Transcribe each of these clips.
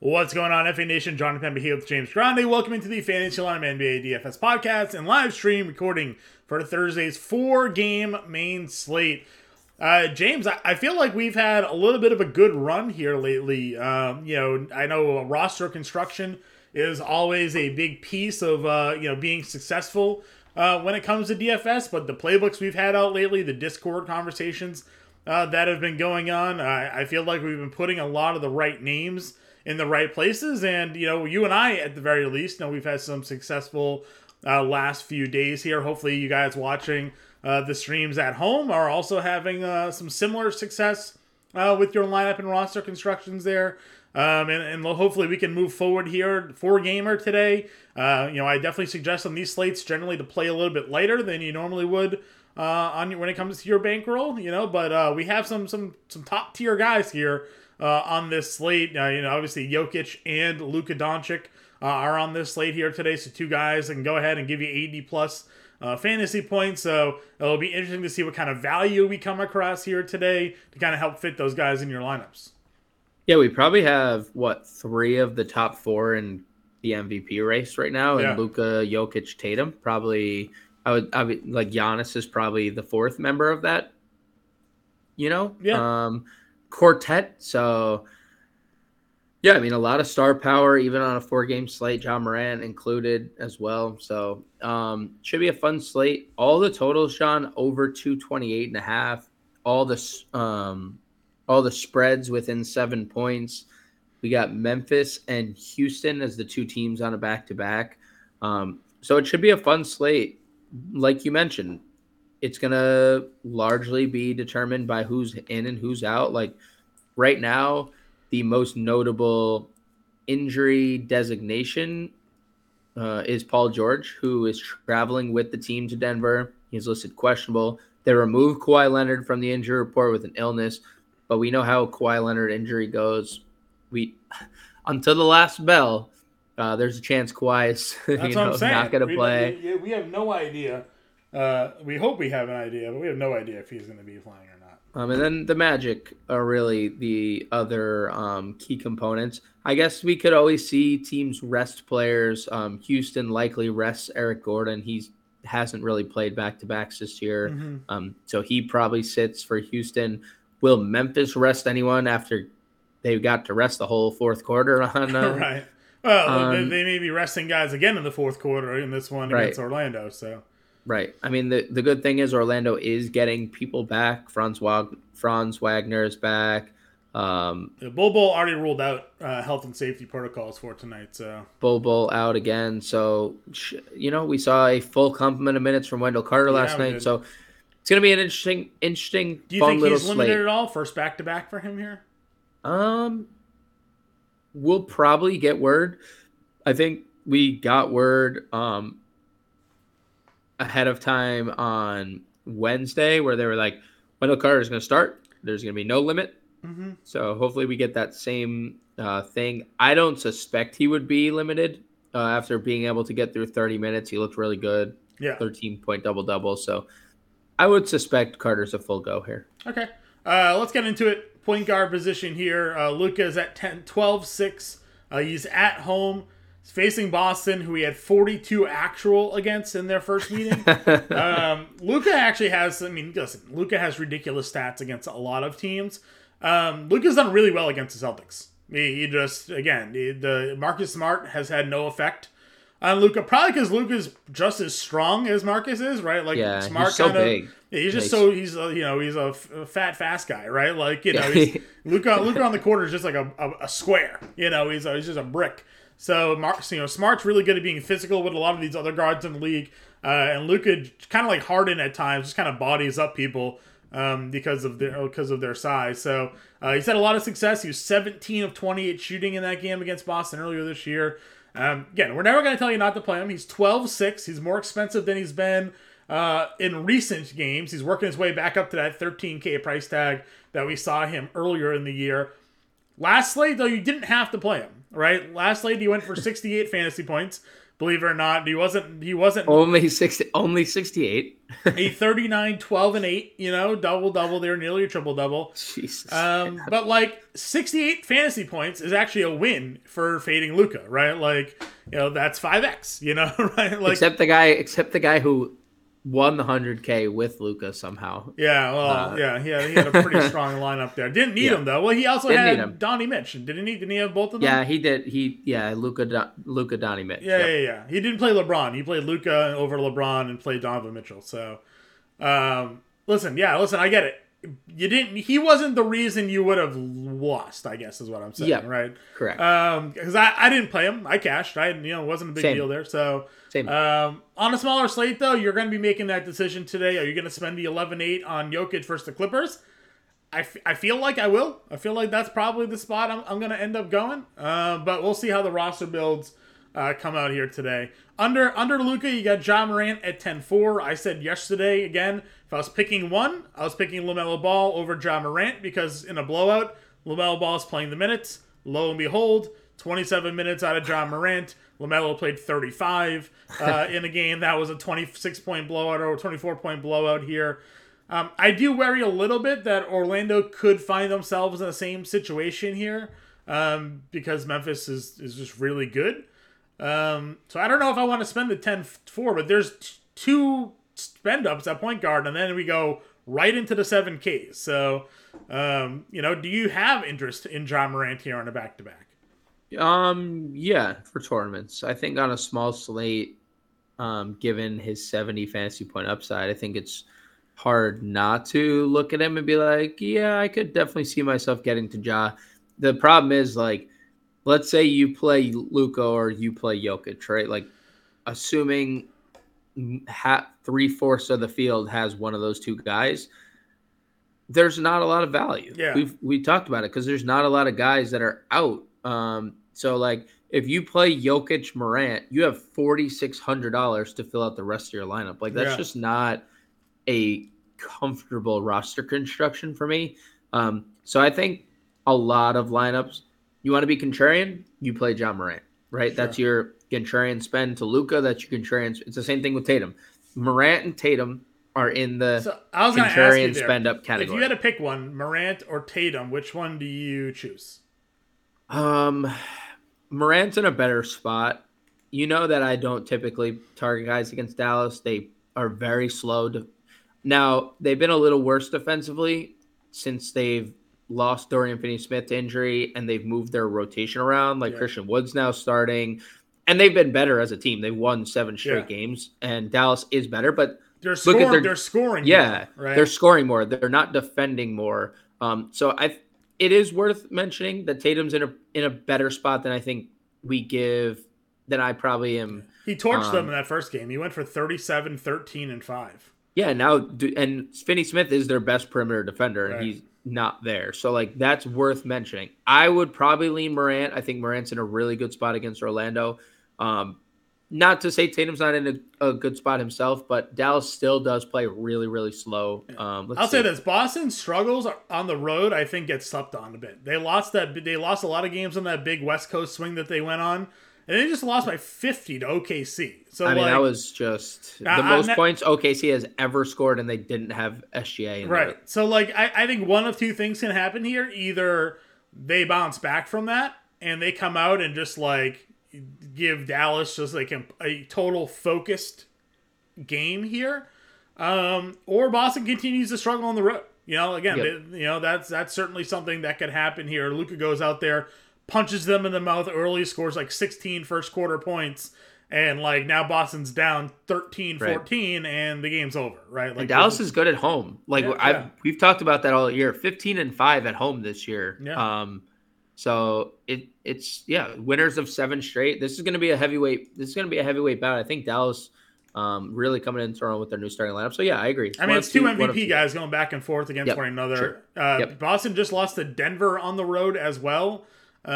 What's going on, FA Nation? Jonathan Pemba here with James Grande. Welcome into the Fantasy Line NBA DFS podcast and live stream recording for Thursday's 4-game main slate. James, I feel like we've had a little bit of a good run here lately. I know roster construction is always a big piece of being successful when it comes to DFS, but the playbooks we've had out lately, the Discord conversations that have been going on, I feel like we've been putting a lot of the right names in the right places, and you and I at the very least know we've had some successful last few days here. Hopefully you guys watching the streams at home are also having some similar success with your lineup and roster constructions there, and hopefully we can move forward here. 4-gamer today. I definitely suggest on these slates generally to play a little bit lighter than you normally would when it comes to your bankroll, but we have some top tier guys here on this slate. Obviously Jokic and Luka Doncic are on this slate here today, so two guys that can go ahead and give you 80 plus fantasy points. So it'll be interesting to see what kind of value we come across here today to kind of help fit those guys in your lineups. Yeah, we probably have 3 of the top 4 in the MVP race right now, and Luka, Jokic, Tatum. Probably, I would like Giannis is probably the 4th member of that. Quartet. So, a lot of star power, even on a 4-game slate, John Morant included as well. So, should be a fun slate. All the totals, Sean, over 228.5. All the spreads within 7 points. We got Memphis and Houston as the 2 teams on a back-to-back. So it should be a fun slate. Like you mentioned, it's going to largely be determined by who's in and who's out. Like right now, the most notable injury designation is Paul George, who is traveling with the team to Denver. He's listed questionable. They removed Kawhi Leonard from the injury report with an illness, but we know how Kawhi Leonard injury goes. Until the last bell, there's a chance Kawhi is not going to play. We have no idea. We hope we have an idea, but we have no idea if he's going to be playing or not. And then the Magic are really the other key components. I guess we could always see teams rest players. Houston likely rests Eric Gordon. He hasn't really played back-to-backs this year, so he probably sits for Houston. Will Memphis rest anyone after they got to rest the whole 4th quarter on right? Well, they may be resting guys again in the 4th quarter in this one against Orlando. So, right. I mean, the good thing is Orlando is getting people back. Franz Wagner is back. Bol already ruled out health and safety protocols for tonight. So Bol out again. So we saw a full complement of minutes from Wendell Carter last night. So it's going to be an interesting. Do you think he's limited at all? First back-to-back for him here? We'll probably get word. I think we got word ahead of time on Wednesday where they were like, Wendell Carter is going to start. There's going to be no limit. So hopefully we get that same thing. I don't suspect he would be limited after being able to get through 30 minutes. He looked really good. 13-point double-double. So I would suspect Carter's a full go here. Okay. Let's get into it. Point guard position here. Luka is at 12-6. He's at home. He's facing Boston, who he had 42 actual against in their first meeting. Luka actually has, Luka has ridiculous stats against a lot of teams. Luka's done really well against the Celtics. The Marcus Smart has had no effect on Luka, probably because Luka's just as strong as Marcus is, right? Like Smart he's so big. He's a fat, fast guy, right? Like, Luka on the court is just like a square. He's just a brick. So Smart's really good at being physical with a lot of these other guards in the league, and Luka kind of like Harden at times, just kind of bodies up people because of their size. So he's had a lot of success. He was 17 of 28 shooting in that game against Boston earlier this year. Again, we're never going to tell you not to play him. He's 12-6. He's more expensive than he's been in recent games. He's working his way back up to that $13K price tag that we saw him earlier in the year. Last slate, though, you didn't have to play him, right? Last slate, he went for 68 fantasy points, Believe it or not, he wasn't only 68. a 39, 12, and 8, double there, nearly a triple double. Jesus. But like 68 fantasy points is actually a win for fading Luka, right? Like, that's 5x, right? Like, except the guy who won the 100K with Luka somehow. Yeah, well, he had a pretty strong lineup there. Didn't need him though. Well, he also had Donnie Mitch. Didn't he have both of them? Yeah, he did. Luka, Donnie Mitch. Yeah. He didn't play LeBron. He played Luka over LeBron and played Donovan Mitchell. So, listen, I get it. He wasn't the reason you would have lost, I guess is what I'm saying, right? Correct. Because I didn't play him. I cashed. It wasn't a big deal there. So, same. On a smaller slate, though, you're going to be making that decision today. Are you going to spend the 11-8 on Jokic versus the Clippers? I feel like I will. I feel like that's probably the spot I'm going to end up going. But we'll see how the roster builds come out here today. Under Luka, you got Ja Morant at 10-4. I said yesterday, again, if I was picking one, I was picking LaMelo Ball over Ja Morant because in a blowout, LaMelo Ball is playing the minutes. Lo and behold, 27 minutes out of Ja Morant. LaMelo played 35 in a game. That was a 26-point blowout or a 24-point blowout here. I do worry a little bit that Orlando could find themselves in the same situation here because Memphis is just really good. So I don't know if I want to spend the 10-4, but there's two spend-ups at point guard, and then we go right into the 7Ks. So, do you have interest in Ja Morant here on a back-to-back? Yeah, for tournaments. I think on a small slate, given his 70 fantasy point upside, I think it's hard not to look at him and be like, yeah, I could definitely see myself getting to Ja. The problem is, like, let's say you play Luka or you play Jokic, right? Like, assuming 3/4 of the field has one of those two guys, there's not a lot of value. Yeah. We talked about it because there's not a lot of guys that are out. So, like, if you play Jokic Morant, you have $4,600 to fill out the rest of your lineup. Like, that's just not a comfortable roster construction for me. So I think a lot of lineups, you want to be contrarian, you play Ja Morant, right? Sure. That's your contrarian spend to Luka. That's your contrarian. It's the same thing with Tatum. Morant and Tatum are in the contrarian spend up category. If you had to pick one, Morant or Tatum, which one do you choose? Morant's in a better spot. You know that I don't typically target guys against Dallas. They are very slow to. Now, they've been a little worse defensively since they've lost Dorian Finney-Smith to injury and they've moved their rotation around. Like Christian Wood's now starting. And they've been better as a team. They've won 7 straight games. And Dallas is better. But they're scoring more, right? They're scoring more. They're not defending more. So it is worth mentioning that Tatum's in a better spot than I think than I probably am. He torched them in that first game. He went for 37, 13, and 5. Yeah, and Finney-Smith is their best perimeter defender, and he's not there. So, like, that's worth mentioning. I would probably lean Morant. I think Morant's in a really good spot against Orlando. Not to say Tatum's not in a good spot himself, but Dallas still does play really, really slow. I'll say this. Boston's struggles on the road, I think, get slept on a bit. They lost a lot of games on that big West Coast swing that they went on. And they just lost by 50 to OKC. So that was just the most points OKC has ever scored, and they didn't have SGA. Right. So, like, I think one of two things can happen here. Either they bounce back from that, and they come out and just, like, give Dallas just, like, a total focused game here. Or Boston continues to struggle on the road. Again, that's certainly something that could happen here. Luka goes out there, punches them in the mouth early, scores like 16 first quarter points, and like now Boston's down 13-14 and the game's over, right? Like, and Dallas is good at home. Like we've talked about that all year. 15-5 at home this year. Yeah. So it's winners of 7 straight. This is going to be a heavyweight. This is going to be a heavyweight bout. I think Dallas really coming into their own with their new starting lineup. So yeah, I agree. I mean, it's 2 MVP guys going back and forth against one another. Sure. Boston just lost to Denver on the road as well.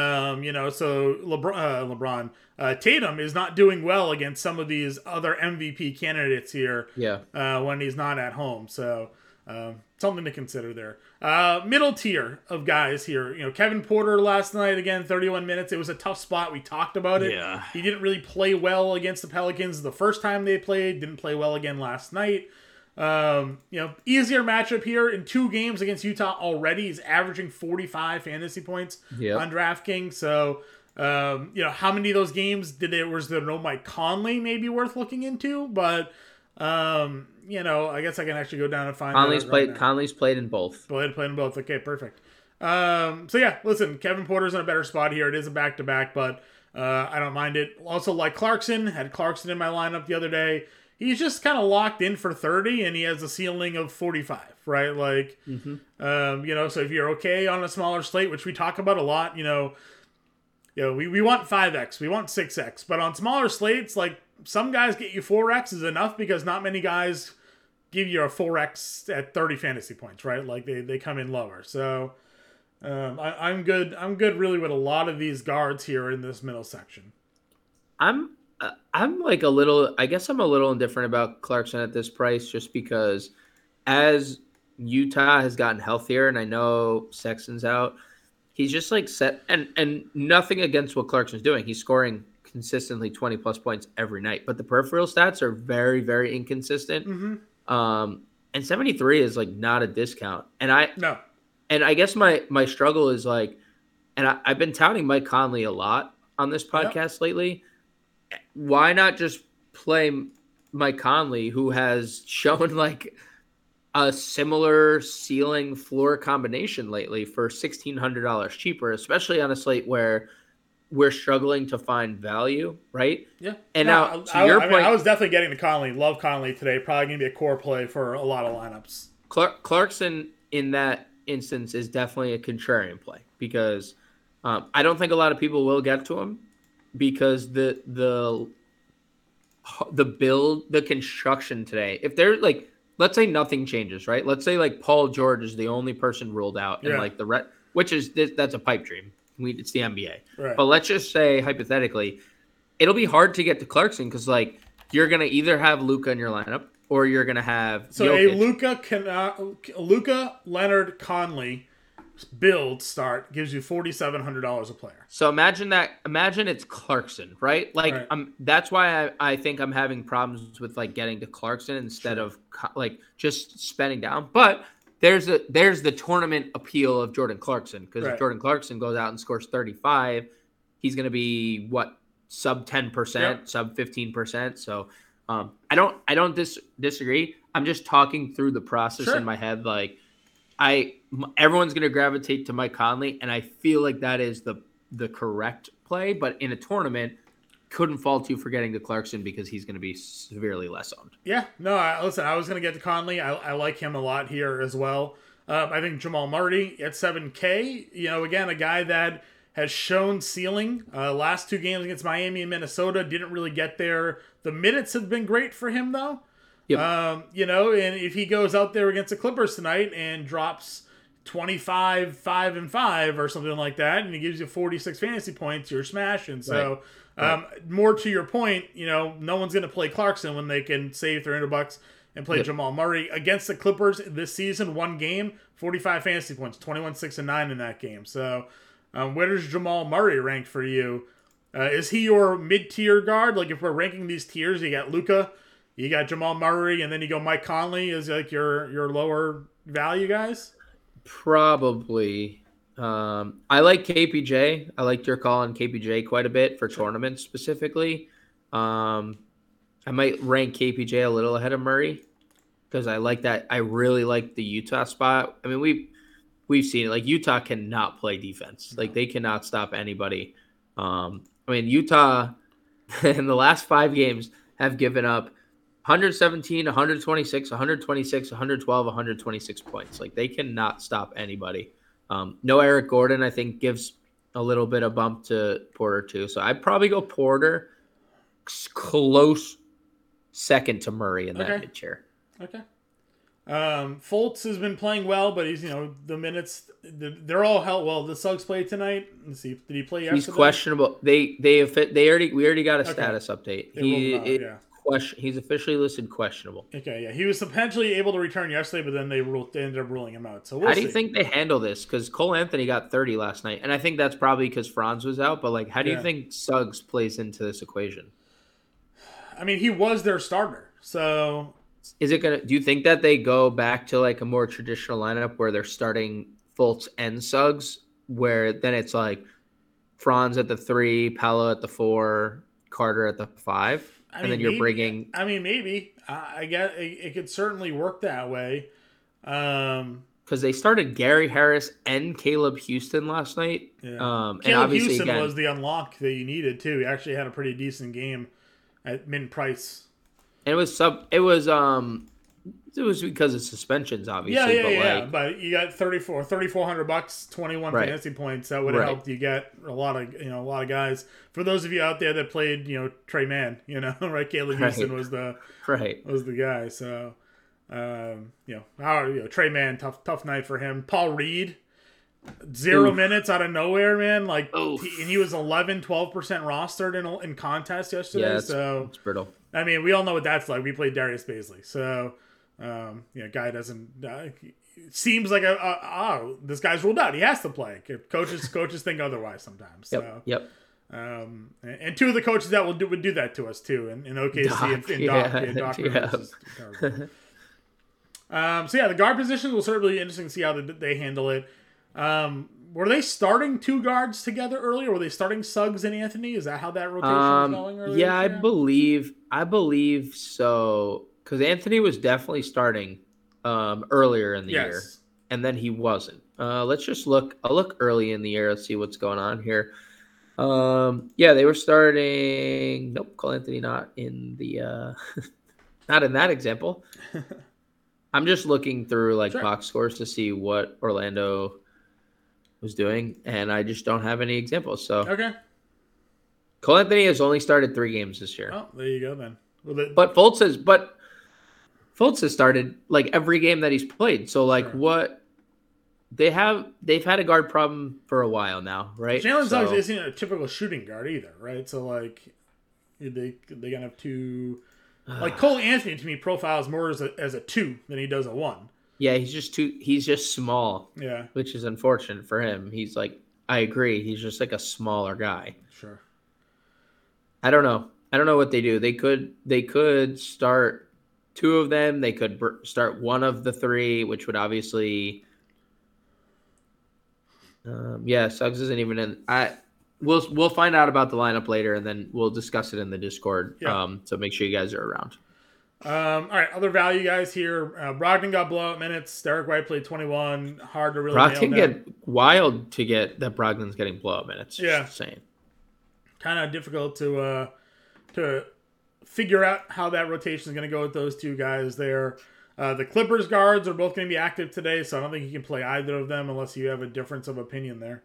So LeBron, Tatum is not doing well against some of these other MVP candidates here. Yeah. When he's not at home. So, Something to consider there. Middle tier of guys here. Kevin Porter last night, again, 31 minutes. It was a tough spot. We talked about it. Yeah. He didn't really play well against the Pelicans the first time they played. Didn't play well again last night. Easier matchup here in 2 games against Utah already. He's averaging 45 fantasy points on DraftKings. So, how many of those games was there no Mike Conley maybe worth looking into? But, I guess I can actually go down and find Conley's played in both. Played in both. Okay, perfect. Listen, Kevin Porter's in a better spot here. It is a back-to-back, but I don't mind it. Also, like Clarkson, had Clarkson in my lineup the other day. He's just kind of locked in for 30, and he has a ceiling of 45, right? Like, so if you're okay on a smaller slate, which we talk about a lot, we want 5x, we want 6x, but on smaller slates, like, some guys get you 4x is enough because not many guys give you a 4x at 30 fantasy points, right? Like, they come in lower. So, I'm good really with a lot of these guards here in this middle section. I'm like a little indifferent about Clarkson at this price just because as Utah has gotten healthier and I know Sexton's out, he's just like set and nothing against what Clarkson's doing. He's scoring consistently 20 plus points every night, but the peripheral stats are very, very inconsistent. And 73 is like not a discount. And I guess my struggle is like, and I've been touting Mike Conley a lot on this podcast lately. Why not just play Mike Conley, who has shown like a similar ceiling floor combination lately for $1,600 cheaper, especially on a slate where we're struggling to find value, right? Yeah. And now, to your point, I was definitely getting to Conley. Love Conley today. Probably going to be a core play for a lot of lineups. Clarkson in that instance is definitely a contrarian play because I don't think a lot of people will get to him because the build, the construction today, if they're like, let's say nothing changes, right? Let's say like Paul George is the only person ruled out and like which is that's a pipe dream. It's the NBA. Right. But let's just say hypothetically, it'll be hard to get to Clarkson because like you're gonna either have Luka in your lineup or you're gonna have Jokic. A Luka Leonard Conley build start gives you $4,700 a player. So imagine it's Clarkson, right? Like that's why I think I'm having problems with like getting to Clarkson instead of like just spending down. But there's the tournament appeal of Jordan Clarkson because if Jordan Clarkson goes out and scores 35, he's going to be sub 10%, sub 15%. So I don't disagree. I'm just talking through the process in my head. Like everyone's going to gravitate to Mike Conley, and I feel like that is the correct play. But in a tournament, couldn't fault you for getting to Clarkson because he's going to be severely less owned. Yeah, no, listen, I was going to get to Conley. I like him a lot here as well. I think Jamal Murray at 7K, again, a guy that has shown ceiling. Last 2 games against Miami and Minnesota didn't really get there. The minutes have been great for him, though. Yep. And if he goes out there against the Clippers tonight and drops 25, 5 and 5 or something like that, and he gives you 46 fantasy points, you're smashing. So, more to your point, no one's going to play Clarkson when they can save $300 and play Jamal Murray against the Clippers this season. 1 game, 45 fantasy points, 21, 6 and 9 in that game. So, where does Jamal Murray rank for you? Is he your mid-tier guard? Like if we're ranking these tiers, you got Luka, you got Jamal Murray, and then you go Mike Conley is like your lower value guys? Probably. I like KPJ. I liked your call on KPJ quite a bit for tournaments specifically. I might rank KPJ a little ahead of Murray because I like that. I really like the Utah spot. I mean, we've seen it. Like Utah cannot play defense. Like they cannot stop anybody. Utah in the last 5 games have given up 117, 126, 126, 112, 126 points. Like they cannot stop anybody. No Eric Gordon, I think, gives a little bit of bump to Porter too. So I'd probably go Porter, close second to Murray in that mid tier. Okay. Fultz has been playing well, but he's the minutes they're all held. Well, the Suggs played tonight. Let's see, did he play yesterday? He's questionable. We already got a status update. He's officially listed questionable. Okay, yeah, he was potentially able to return yesterday, but then they ended up ruling him out. So we'll How see. do you think they handle this? Because Cole Anthony got 30 last night, and I think that's probably because Franz was out. But like, how do you think Suggs plays into this equation? I mean, he was their starter, so is it gonna? Do you think that they go back to like a more traditional lineup where they're starting Fultz and Suggs, where then it's like Franz at the 3, Paolo at the 4, Carter at the 5? And then you're bringing. I mean, maybe. I guess it could certainly work that way. Because they started Gary Harris and Caleb Houston last night. Yeah. Caleb and obviously, Houston was the unlock that you needed too. He actually had a pretty decent game at min price. And it was because of suspensions, obviously. Yeah. But you got $3,400, 21 fantasy points. That would have helped you get a lot of guys. For those of you out there that played, Trey Mann, right? Caleb Houston was the guy. So, Trey Mann, tough night for him. Paul Reed, 0 minutes out of nowhere, man. And he was 12% rostered in contest yesterday. Yeah, so it's brutal. I mean, we all know what that's like. We played Darius Baisley, so guy doesn't. Seems like this guy's ruled out. He has to play. Coaches think otherwise sometimes. So. Yep. And two of the coaches that would do that to us too, in OKC and Doc. So the guard positions will certainly be interesting to see how they handle it. Were they starting 2 guards together earlier? Were they starting Suggs and Anthony? Is that how that rotation was going earlier? Yeah, I believe so. Because Anthony was definitely starting earlier in the year, and then he wasn't. Let's just look. I'll look early in the year. Let's see what's going on here. They were starting. Nope, Cole Anthony not in the not in that example. I'm just looking through box scores to see what Orlando was doing, and I just don't have any examples. So okay, Cole Anthony has only started 3 games this year. Oh, there you go then. But Fultz has started every game that he's played. So what they've had a guard problem for a while now, right? Jalen Suggs isn't a typical shooting guard either, right? So they gonna have to Cole Anthony to me profiles more as a 2 than he does a 1. Yeah, he's just small. Yeah. Which is unfortunate for him. He's I agree. He's just a smaller guy. Sure. I don't know what they do. They could start 2 of them. They could start 1 of the 3, which would obviously Suggs isn't even in. We'll find out about the lineup later, and then we'll discuss it in the Discord. Yeah. So make sure you guys are around. All right, other value guys here. Brogdon got blowout minutes. Derek White played 21. Hard to really Brogdon get wild to get that Brogdon's getting blowout minutes. Yeah, insane. Kind of difficult to figure out how that rotation is going to go with those 2 guys there. The Clippers guards are both going to be active today, so I don't think you can play either of them unless you have a difference of opinion there.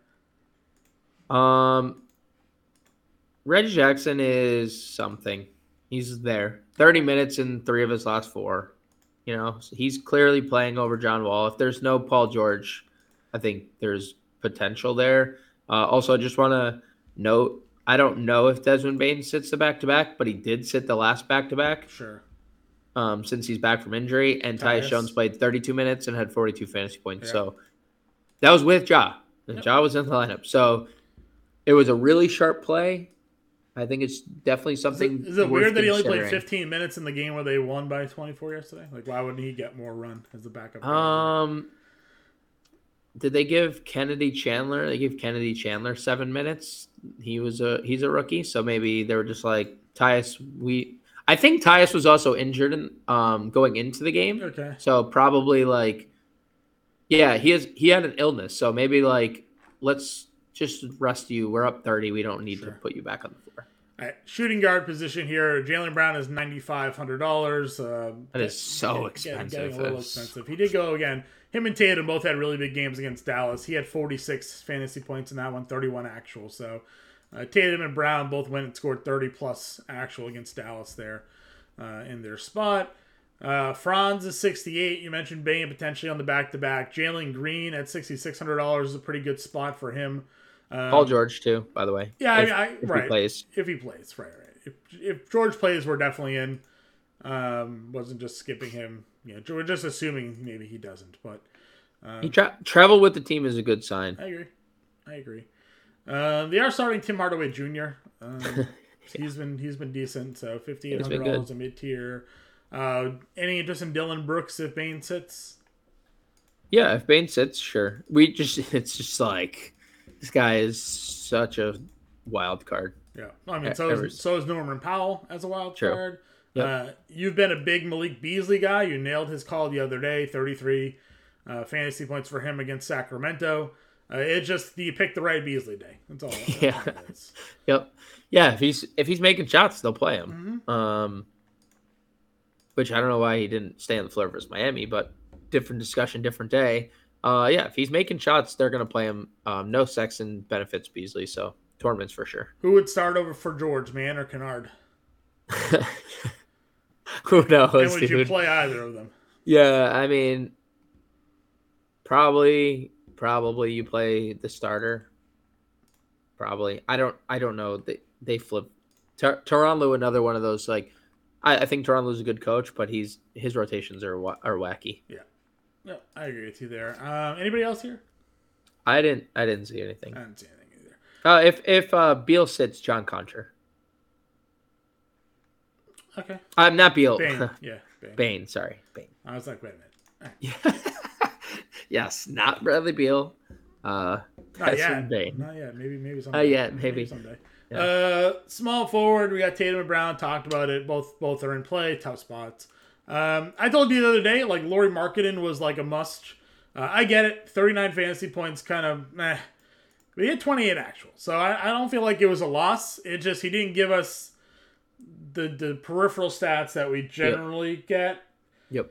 Reggie Jackson is something. He's there. 30 minutes in 3 of his last 4. So he's clearly playing over John Wall. If there's no Paul George, I think there's potential there. Also, I just want to note, I don't know if Desmond Bane sits the back-to-back, but he did sit the last back-to-back. Sure. Since he's back from injury. And Tyus Jones played 32 minutes and had 42 fantasy points. Yeah. So that was with Ja. And Ja was in the lineup. So it was a really sharp play. I think it's definitely something. Is it weird that he only played 15 minutes in the game where they won by 24 yesterday? Why wouldn't he get more run as the backup? Did they give Kennedy Chandler? They gave Kennedy Chandler 7 minutes. He's a rookie, so maybe they were just like Tyus. I think Tyus was also injured going into the game. Okay. So probably he had an illness. So maybe let's just rest you. We're up 30. We don't need to put you back on the floor. All right. Shooting guard position here. Jaylen Brown is $9,500. That is so expensive. Getting a little expensive. He did go again. Him and Tatum both had really big games against Dallas. He had 46 fantasy points in that one, 31 actual. So Tatum and Brown both went and scored 30-plus actual against Dallas there in their spot. Franz is 68. You mentioned Bane potentially on the back-to-back. Jalen Green at $6,600 is a pretty good spot for him. Paul George too, by the way. Yeah, if he plays. If he plays, right. If George plays, we're definitely in. Wasn't just skipping him. We're just assuming maybe he doesn't, but he travel with the team is a good sign. I agree. They are starting Tim Hardaway Jr. He's been decent. So $5,800 a mid tier. Any interest in Dylan Brooks if Bane sits? Yeah, if Bane sits, sure. It's just like this guy is such a wild card. Yeah, I mean, so is Norman Powell as a wild card. Yep. You've been a big Malik Beasley guy. You nailed his call the other day. 33 fantasy points for him against Sacramento. It's just you picked the right Beasley day. That's all. That's all it is. Yep. Yeah, if he's making shots, they'll play him. Mm-hmm. Which I don't know why he didn't stay on the floor versus Miami, but different discussion, different day. Yeah, if he's making shots, they're going to play him. No Sexton benefits Beasley, so tournaments for sure. Who would start over for George, Mann or Kennard? Who knows? And would you play either of them? Yeah, I mean, probably you play the starter. Probably. I don't know. They flip. Tyronn another one of those like. I think Tyronn Lue's a good coach, but his rotations are wacky. Yeah. No, I agree with you there. Anybody else here? I didn't see anything. I didn't see anything either. If Beal sits, John Concher. Okay. I'm not Beal. Bane. Yeah. Bane. Sorry, Bane. I was like, wait a minute. Yeah. Yes, not Bradley Beal. Not yet. Bane. Not yet. Maybe someday. Not yet. Maybe someday. Yeah. Small forward. We got Tatum and Brown. Talked about it. Both are in play. Tough spots. I told you the other day, like Lauri Markkanen was like a must. I get it. 39 fantasy points, kind of meh. But he had 28 actual, so I don't feel like it was a loss. It just he didn't give us the peripheral stats that we generally get. Yep.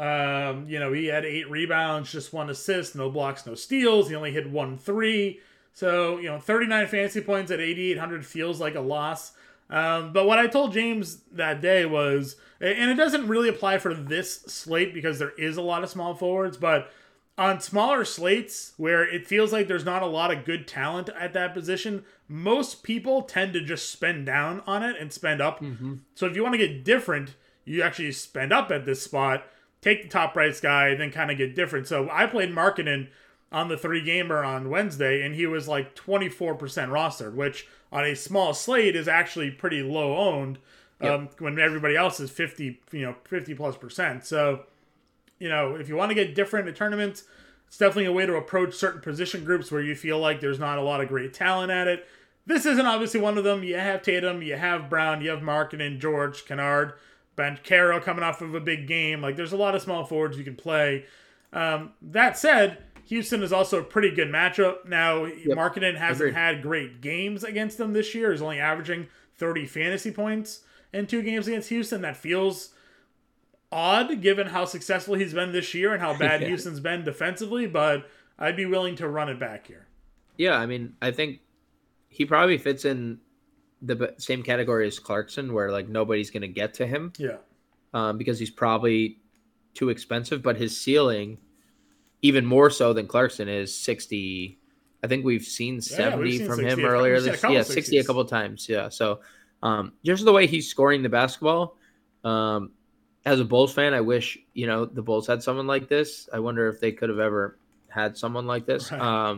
He had 8 rebounds, just 1 assist, no blocks, no steals. He only hit 1 3. So, 39 fantasy points at 8,800 feels like a loss. But what I told James that day was, and it doesn't really apply for this slate because there is a lot of small forwards, but on smaller slates where it feels like there's not a lot of good talent at that position, most people tend to just spend down on it and spend up. Mm-hmm. So if you want to get different, you actually spend up at this spot, take the top price guy, then kind of get different. So I played Markkanen on the 3-gamer on Wednesday, and he was like 24% rostered, which on a small slate is actually pretty low owned. When everybody else is 50 plus percent. So, if you want to get different at tournaments, it's definitely a way to approach certain position groups where you feel like there's not a lot of great talent at it. This isn't obviously one of them. You have Tatum, you have Brown, you have Markkanen, George, Kennard, Banchero coming off of a big game. Like, there's a lot of small forwards you can play. That said, Houston is also a pretty good matchup. Now, Markkanen hasn't had great games against them this year. He's only averaging 30 fantasy points in 2 games against Houston. That feels odd given how successful he's been this year and how bad Houston's been defensively, but I'd be willing to run it back here. Yeah, I mean, I think he probably fits in the same category as Clarkson where like nobody's going to get to him. Yeah. Because he's probably too expensive, but his ceiling, even more so than Clarkson, is 60. I think we've seen 70 from him earlier this year. Yeah, 60 a couple of times. Yeah. So just the way he's scoring the basketball, as a Bulls fan, I wish, the Bulls had someone like this. I wonder if they could have ever had someone like this. Right.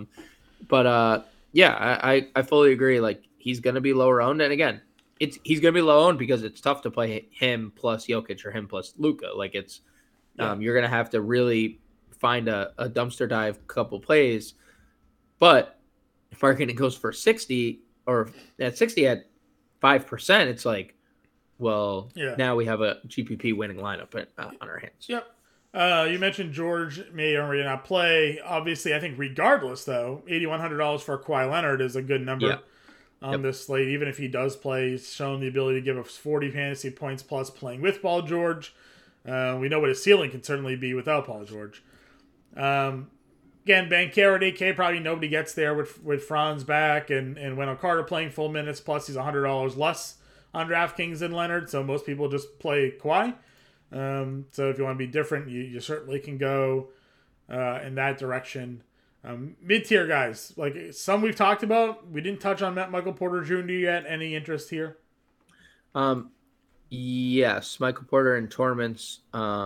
I fully agree. Like, he's going to be lower owned. And again, he's going to be low owned because it's tough to play him plus Jokic or him plus Luka. Like, it's you're going to have to really find a dumpster dive couple plays. But if Markkanen goes for 60 or at 60 at 5%, it's like, well, now we have a GPP winning lineup on our hands. Yep. You mentioned George may or may not play. Obviously, I think regardless, though, $8,100 for Kawhi Leonard is a good number on this slate. Even if he does play, he's shown the ability to give us 40 fantasy points plus playing with Paul George. We know what his ceiling can certainly be without Paul George. Again, Banchero at 8K, probably nobody gets there with Franz back and Wendell Carter playing full minutes, plus he's $100 less on DraftKings than Leonard, so most people just play Kawhi. So if you want to be different, you certainly can go in that direction. Mid-tier guys, like some we've talked about. We didn't touch on Michael Porter Jr. yet. Any interest here? Yes, Michael Porter in tournaments.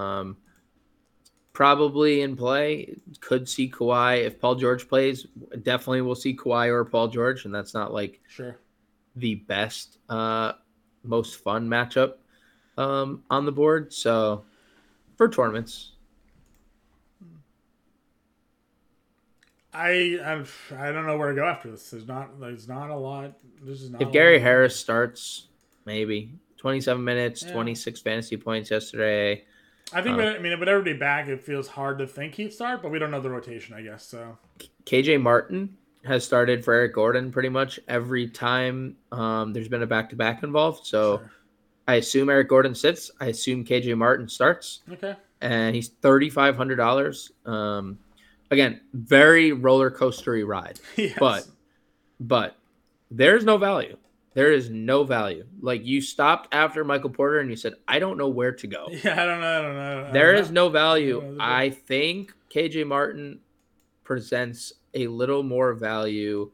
Probably in play. Could see Kawhi if Paul George plays. Definitely will see Kawhi or Paul George, and that's not like Sure. the best, most fun matchup on the board. So for tournaments, I don't know where to go after this. There's not a lot. This is not. if A Gary lot Harris starts, maybe 27 minutes, Yeah. 26 fantasy points yesterday. I think. I mean, with everybody back, it feels hard to think he'd start, but we don't know the rotation, I guess. So KJ Martin has started for Eric Gordon pretty much every time there's been a back-to-back involved. So sure. I assume Eric Gordon sits. I assume KJ Martin starts. Okay. And he's $3,500. Again, very roller coastery ride. Yes. But there's no value. There is no value. Like you stopped after Michael Porter and you said, I don't know where to go. Yeah, I don't know. There is no value. I think KJ Martin presents a little more value,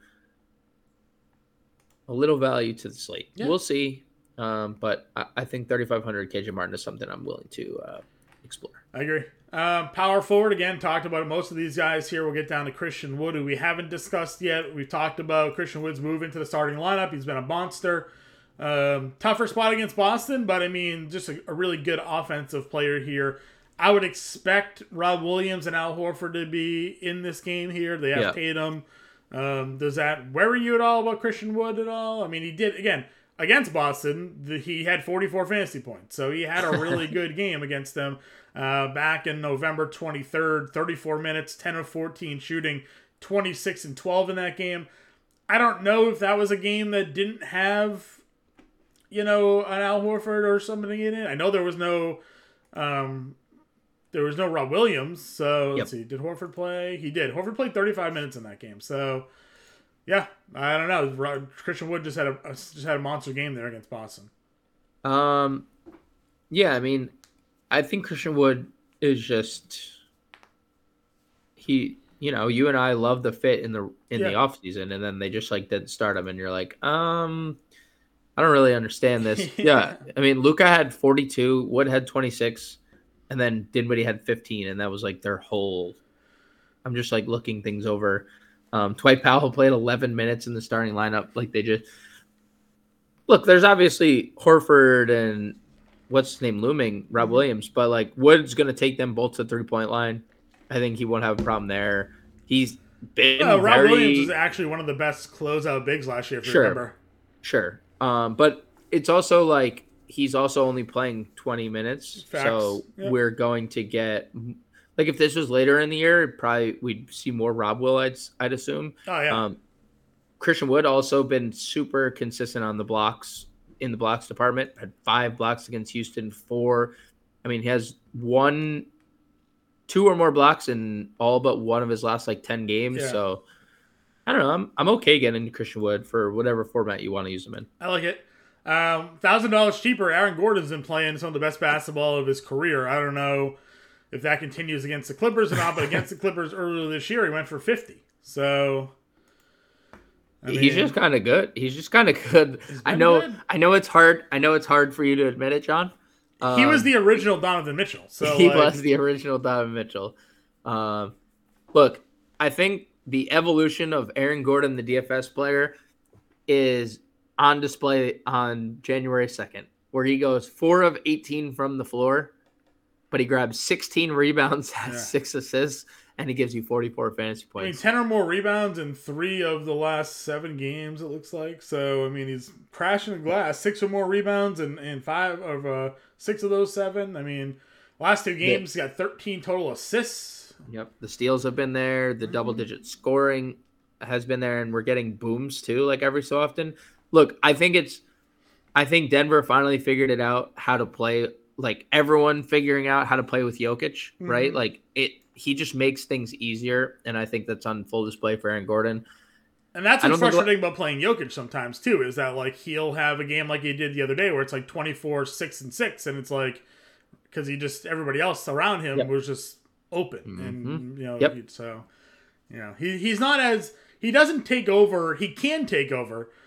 to the slate. Yeah. We'll see. But I think 3,500 KJ Martin is something I'm willing to explore. I agree. Power forward, again, talked about most of these guys here. We'll get down to Christian Wood, who we haven't discussed yet. We've talked about Christian Wood's move into the starting lineup. He's been a monster. Tougher spot against Boston, but I mean, just a really good offensive player here. I would expect Rob Williams and Al Horford to be in this game here. They have Tatum. Does that worry you at all about Christian Wood at all? I mean, he did, again, against Boston, he had 44 fantasy points. So he had a really good game against them back in November 23rd, 34 minutes, 10 of 14 shooting, 26 and 12 in that game. I don't know if that was a game that didn't have, an Al Horford or somebody in it. I know there was no Rob Williams. So let's see. Did Horford play? He did. Horford played 35 minutes in that game. So yeah, I don't know. Christian Wood just had a monster game there against Boston. Yeah, I mean, I think Christian Wood is just you and I love the fit in the offseason, and then they just didn't start him, and you're like, I don't really understand this. Yeah, I mean, Luka had 42, Wood had 26, and then Dinwiddie had 15, and that was their whole. I'm just looking things over. Dwight Powell played 11 minutes in the starting lineup. They just look. There's obviously Horford and what's his name looming, Rob Williams, but Wood's going to take them both to the 3-point line. I think he won't have a problem there. He's been Rob Williams was actually one of the best closeout bigs last year, if you remember. Sure. But it's also he's also only playing 20 minutes. Facts. So we're going to get if this was later in the year, probably we'd see more Rob Will, I'd assume. Oh yeah. Christian Wood also been super consistent on the blocks in the blocks department. Had 5 blocks against Houston, 4. I mean, he has 2 or more blocks in all but one of his last 10 games. Yeah. So I don't know. I'm okay getting into Christian Wood for whatever format you want to use him in. I like it. $1,000 cheaper. Aaron Gordon's been playing some of the best basketball of his career. I don't know if that continues against the Clippers or not, but against the Clippers earlier this year, he went for 50. So I mean, he's just kind of good. I know it's hard. I know it's hard for you to admit it, John. He was the original Donovan Mitchell. So he was the original Donovan Mitchell. Look, I think the evolution of Aaron Gordon, the DFS player, is on display on January 2nd, where he goes 4 of 18 from the floor, but he grabs 16 rebounds, has 6 assists, and he gives you 44 fantasy points. I mean, 10 or more rebounds in 3 of the last 7 games, it looks like. So, I mean, he's crashing the glass. 6 or more rebounds in 5 of 6 of those 7. I mean, last 2 games, he got 13 total assists. Yep. The steals have been there. The double-digit scoring has been there, and we're getting booms, too, every so often. Look, I think Denver finally figured it out how to play, everyone figuring out how to play with Jokic, right? He just makes things easier, and I think that's on full display for Aaron Gordon. And that's what's frustrating about playing Jokic sometimes, too, is that, he'll have a game like he did the other day where it's 24, 6, and 6, and it's because everybody else around him was just open. And, so, he's not as, he doesn't take over, he can take over,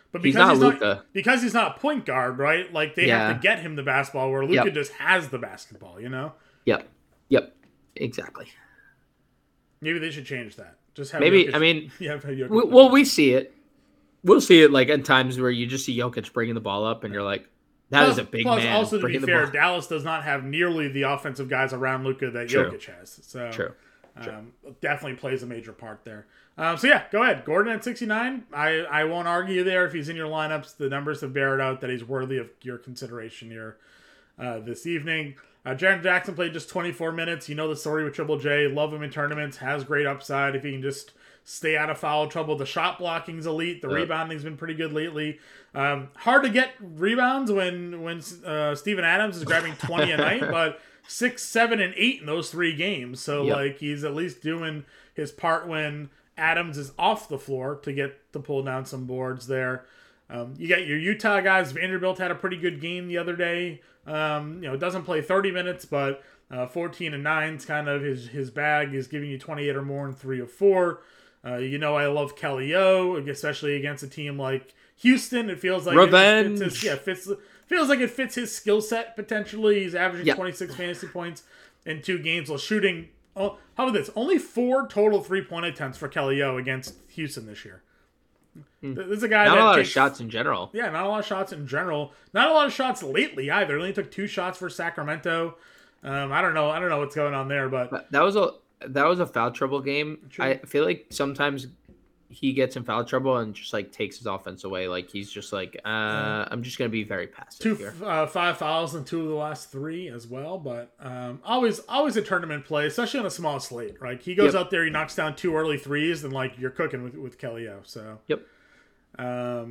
But he's because not Luka. because he's not a point guard, right? Like they have to get him the basketball, where Luka just has the basketball. Yep. Exactly. Maybe they should change that. Just have maybe. Jokic, I mean, we see it. We'll see it like at times where you just see Jokic bringing the ball up, and you're like, "That is a big man." Also, to be fair, Dallas does not have nearly the offensive guys around Luka that Jokic has. So True. Definitely plays a major part there. So yeah, go ahead. Gordon at 69. I won't argue there. If he's in your lineups, the numbers have bared out that he's worthy of your consideration here this evening. Jaren Jackson played just 24 minutes. You know the story with Triple J. Love him in tournaments. Has great upside if he can just stay out of foul trouble. The shot blocking's elite. The rebounding's been pretty good lately. Hard to get rebounds when Steven Adams is grabbing 20 a night, but 6, 7, and 8 in those 3 games. So like he's at least doing his part when Adams is off the floor to pull down some boards there. You got your Utah guys. Vanderbilt had a pretty good game the other day. Doesn't play 30 minutes, but 14 and 9 is kind of his bag. Is giving you 28 or more in 3 of 4. I love Kelly O, especially against a team like Houston. It feels like revenge. Feels like it fits his skill set potentially. He's averaging 26 fantasy points in 2 games while shooting. Oh, how about this? Only 4 total 3-point attempts for Kelly O against Houston this year. This is a guy not that a lot takes, of shots in general. Yeah, not a lot of shots in general. Not a lot of shots lately either. He only took 2 shots for Sacramento. I don't know what's going on there, but that was a foul trouble game. True. I feel like sometimes he gets in foul trouble and just like takes his offense away. Like he's just like, I'm just gonna be very passive here. 5 fouls in 2 of the last 3 as well. But always a tournament play, especially on a small slate. Right, he goes out there, he knocks down 2 early threes, and like you're cooking with Kelly O. So your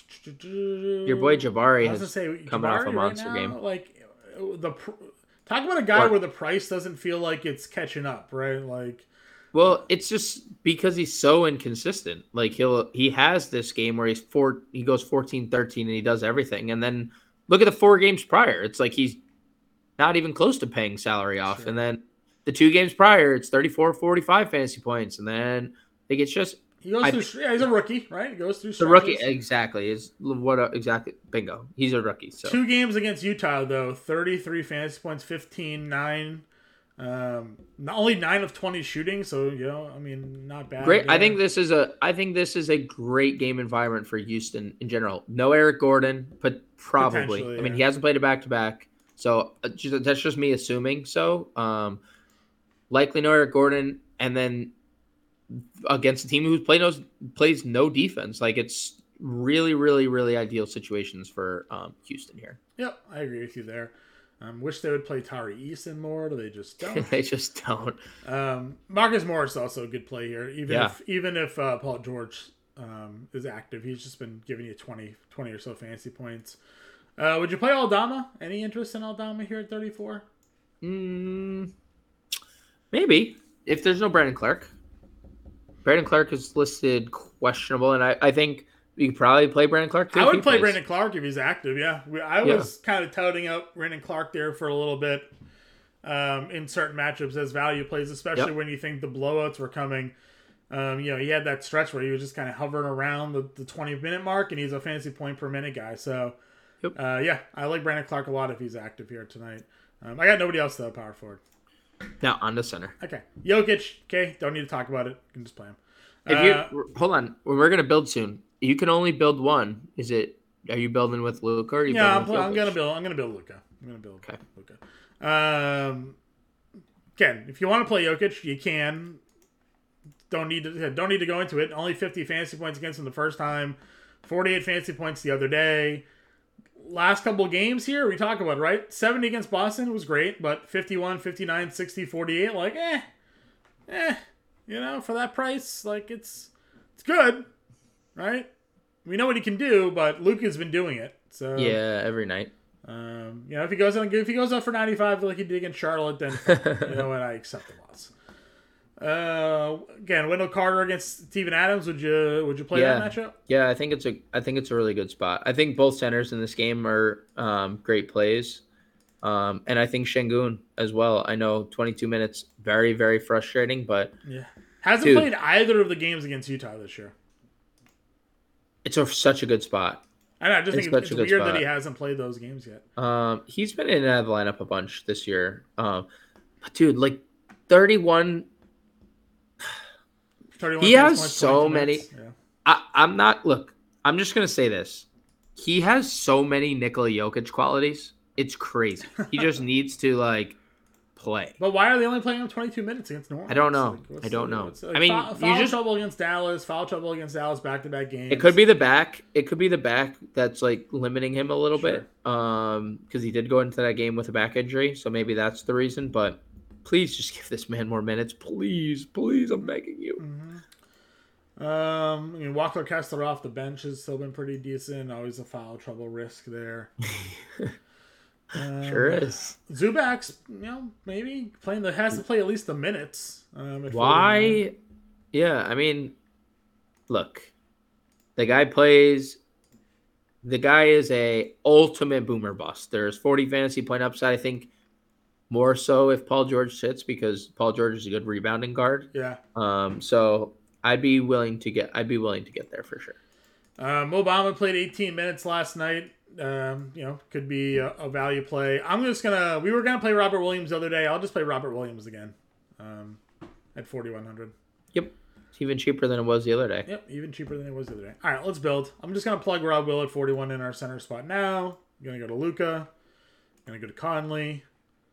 boy Jabari has coming off a monster right game. Like talk about a guy where the price doesn't feel like it's catching up, right? Like. Well, it's just because he's so inconsistent. Like he has this game where he goes 14-13 and he does everything. And then look at the 4 games prior. It's like he's not even close to paying salary off. Sure. And then the 2 games prior, it's 34-45 fantasy points. And then like it's just he's a rookie, right? He goes through the rookie exactly exactly bingo. He's a rookie. So 2 games against Utah though, 33 fantasy points, 15-9. Only 9 of 20 shooting, so not bad. Great. There. I think this is a great game environment for Houston in general. No Eric Gordon, but probably. I mean, he hasn't played a back-to-back, so that's just me assuming. So, likely no Eric Gordon, and then against a team who plays no defense, like it's really, really, really ideal situations for Houston here. Yep, I agree with you there. Wish they would play Tari Eason more, but they just don't. They just don't. Marcus Morris also a good play here. Even if Paul George is active, he's just been giving you 20 or so fantasy points. Would you play Aldama? Any interest in Aldama here at 34? Maybe. If there's no Brandon Clark. Brandon Clark is listed questionable, and I think you could probably play Brandon Clark too. I would play Brandon Clark if he's active, yeah. I was kind of touting up Brandon Clark there for a little bit in certain matchups as value plays, especially when you think the blowouts were coming. He had that stretch where he was just kind of hovering around the 20-minute mark, and he's a fantasy point per minute guy. So, I like Brandon Clark a lot if he's active here tonight. I got nobody else, though, power forward. Now, on the center. Okay. Jokic, okay, don't need to talk about it. You can just play him. Hold on. We're going to build soon. You can only build one. Are you building with Luka? Or are you I'm gonna build Luka. Luka. Again, if you want to play Jokic, you can. Don't need to go into it. Only 50 fantasy points against him the first time. 48 fantasy points the other day. Last couple of games here, we talk about it, right? 70 against Boston was great, but 51, 59, 60, 48, like for that price, like it's good. Right, we know what he can do, but Luka's been doing it. So every night. If he goes up for 95 like he did against Charlotte, then you know what, I accept the loss. Again, Wendell Carter against Steven Adams. Would you play that matchup? Yeah, I think it's a really good spot. I think both centers in this game are great plays, and I think Şengün as well. I know 22 minutes, very very frustrating, but hasn't played either of the games against Utah this year. such a good spot. I just It's think such it's a good weird spot. that he hasn't played those games yet. He's been in and out of the lineup a bunch this year. But dude, like 31. 31 He has points, so 22 many. minutes. Yeah. I'm not. Look, I'm just gonna say this. He has so many Nikola Jokic qualities. It's crazy. He just needs to like play. But why are they only playing him 22 minutes against New Orleans? I don't know. I don't know. I mean, foul trouble against Dallas. Foul trouble against Dallas. Back-to-back games. It could be the back. It could be the back that's like limiting him a little bit. Because he did go into that game with a back injury, so maybe that's the reason. But please just give this man more minutes, please, I'm begging you. Mm-hmm. I mean, Walker Kessler off the bench has still been pretty decent. Always a foul trouble risk there. Sure is. Zubac's, maybe has to play at least the minutes. Why? Yeah, I mean, look, the guy plays. The guy is a ultimate boomer bust. There's 40 fantasy point upside. I think more so if Paul George sits because Paul George is a good rebounding guard. Yeah. So I'd be willing to get there for sure. Mo Bamba played 18 minutes last night. Could be a value play. We were gonna play Robert Williams the other day. I'll just play Robert Williams again. At 4,100. Yep. It's even cheaper than it was the other day. Yep, even cheaper than it was the other day. All right, let's build. I'm just gonna plug Rob Will at 41 in our center spot now. I'm gonna go to Luka. I'm gonna go to Conley.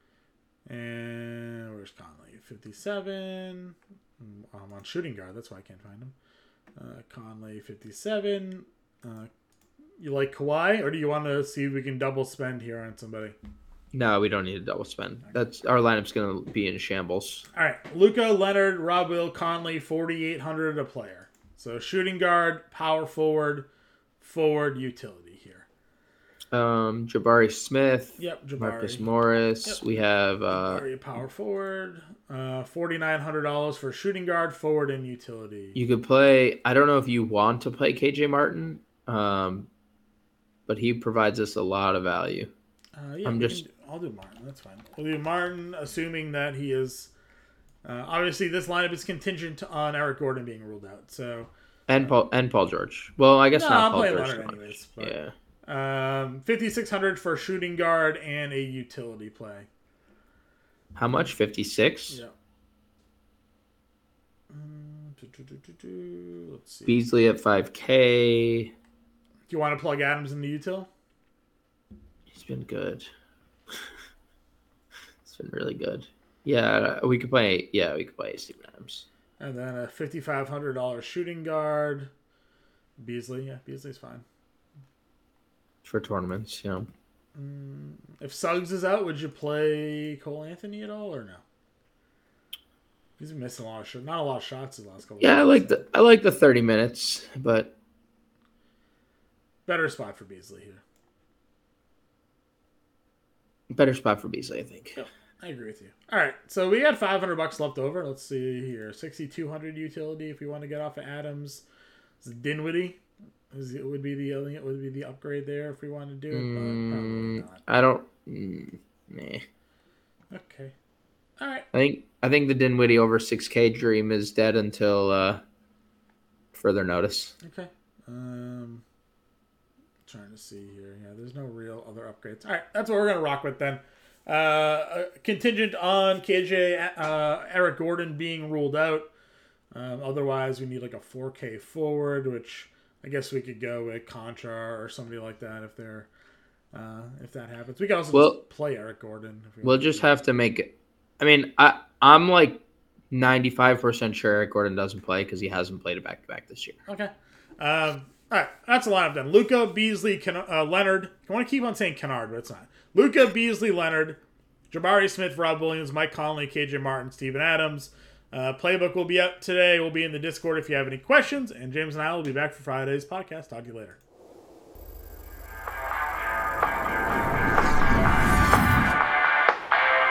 And where's Conley? 57. I'm on shooting guard. That's why I can't find him. Conley, 57. You like Kawhi, or do you want to see if we can double spend here on somebody? No, we don't need a double spend. That's our lineup's going to be in shambles. All right, Luka, Leonard, Rob Will, Conley, 4,800 a player. So shooting guard, power forward, utility here. Jabari Smith. Yep, Jabari. Marcus Morris. Yep. We have Jabari, power forward. $4,900 for shooting guard, forward, and utility. You could play. I don't know if you want to play KJ Martin, but he provides us a lot of value. I'll do Martin. That's fine. We'll do Martin, assuming that he is. Obviously, this lineup is contingent on Eric Gordon being ruled out. So. And Paul George. Well, I guess not. I'm Paul playing George Leonard anyways. But, yeah. 5,600 for shooting guard and a utility play. How much? 56. Yeah. Let's see. Beasley at 5K. Do you want to plug Adams in the util? He's been good. It's been really good. Yeah, we could play. Yeah, we could play Steven Adams. And then a $5,500 shooting guard. Beasley. Yeah, Beasley's fine. For tournaments, yeah. If Suggs is out, would you play Cole Anthony at all or no? He's been missing not a lot of shots the last couple. Yeah, I like the 30 minutes, but better spot for Beasley here. Better spot for Beasley, I think. Yeah, I agree with you. All right, so we had $500 left over. Let's see here, 6,200 utility if we want to get off of Adams. Dinwiddie. It would be the upgrade there if we want to do it, but probably not. I don't. Nah. Okay. All right. I think the Dinwiddie over 6K dream is dead until further notice. Okay. Trying to see here. Yeah, there's no real other upgrades. All right, that's what we're gonna rock with then. Contingent on KJ Eric Gordon being ruled out. Otherwise, we need like a 4K forward, which. I guess we could go with Contra or somebody like that if that happens. We can also just play Eric Gordon. We'll just have to make it. I mean, I'm like 95% sure Eric Gordon doesn't play because he hasn't played a back-to-back this year. Okay. All right. That's a lineup done. Luka, Beasley, Leonard. I want to keep on saying Kennard, but it's not. Luka, Beasley, Leonard, Jabari Smith, Rob Williams, Mike Conley, KJ Martin, Steven Adams. Playbook will be up today. We'll be in the Discord if you have any questions. And James and I will be back for Friday's podcast. Talk to you later.